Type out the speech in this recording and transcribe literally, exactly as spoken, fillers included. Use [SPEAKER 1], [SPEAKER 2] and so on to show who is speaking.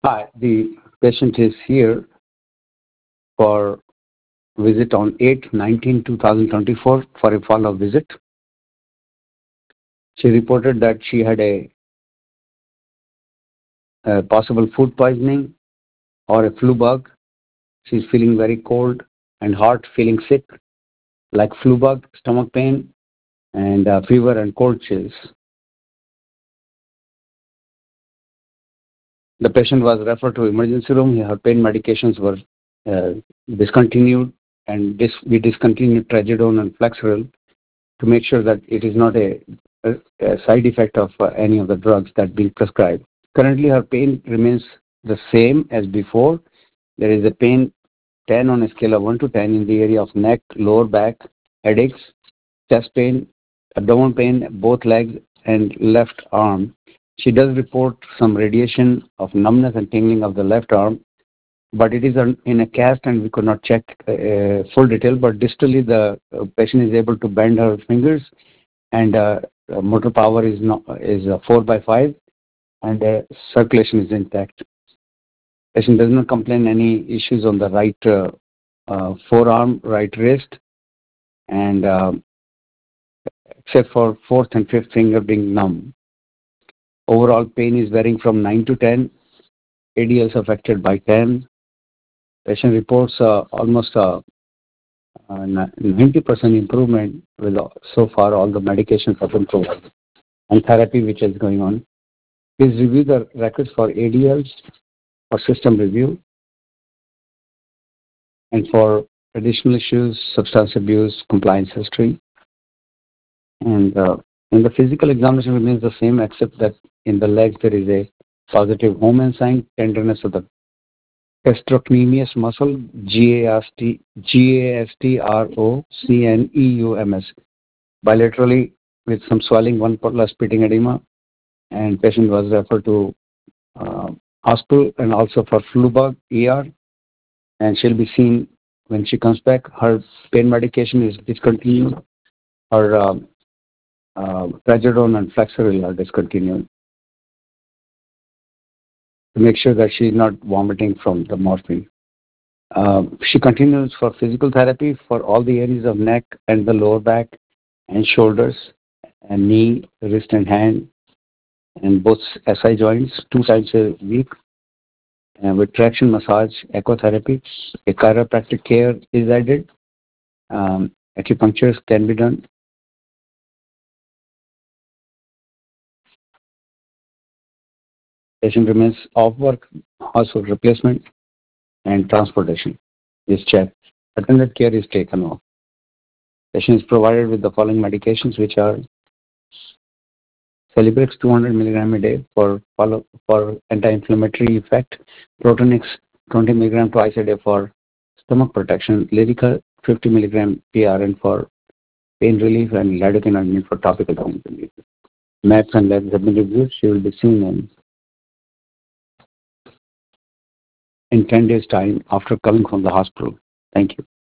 [SPEAKER 1] Hi, the patient is here for visit on eight nineteen two thousand twenty-four for a follow-up visit. She reported that she had a, a possible food poisoning or a flu bug. She's feeling very cold and hot, feeling sick, like flu bug, stomach pain, and uh, fever and cold chills. The patient was referred to emergency room. Her pain medications were uh, discontinued, and this, we discontinued trazodone and Flexeril to make sure that it is not a, a, a side effect of uh, any of the drugs that being prescribed. Currently, her pain remains the same as before. There is a pain ten on a scale of one to ten in the area of neck, lower back, headaches, chest pain, abdominal pain, both legs and left arm. She does report some radiation of numbness and tingling of the left arm, but it is in a cast and we could not check uh, full detail. But distally, the uh, patient is able to bend her fingers, and uh, uh, motor power is not is uh, four by five, and uh, circulation is intact. Patient does not complain any issues on the right uh, uh, forearm, right wrist, and uh, except for fourth and fifth finger being numb. Overall pain is varying from nine to ten. A D Ls affected by ten. Patient reports uh, almost uh, uh, ninety percent improvement with uh, so far all the medications have been provided and therapy which is going on. Please review the records for A D Ls for system review and for additional issues, substance abuse, compliance history. And uh, in the physical examination remains the same except that in the legs there is a positive home enzyme, tenderness of the gastrocnemius muscle, G A S T R O C N E U M S, bilaterally with some swelling, one plus pitting edema, and patient was referred to uh, hospital and also for flu bug, E R, and she'll be seen when she comes back. Her pain medication is discontinued. Her um, uh, trazodone and Flexeril are discontinued to make sure that she's not vomiting from the morphine. Uh, she continues for physical therapy for all the areas of neck and the lower back and shoulders and knee, wrist and hand and both S I joints two times a week, and with traction massage, ecotherapy. A chiropractic care is added. Um, acupunctures can be done. Patient remains off work, household replacement, and transportation is checked. Attended care is taken off. Patient is provided with the following medications, which are Celebrex two hundred milligram a day for follow, for anti-inflammatory effect, Protonix twenty milligram twice a day for stomach protection, Lyrica fifty milligram P R N for pain relief, and lidocaine for topical pain relief. Maps and labs have been reviewed. She will be seen in, in ten days' time after coming from the hospital. Thank you.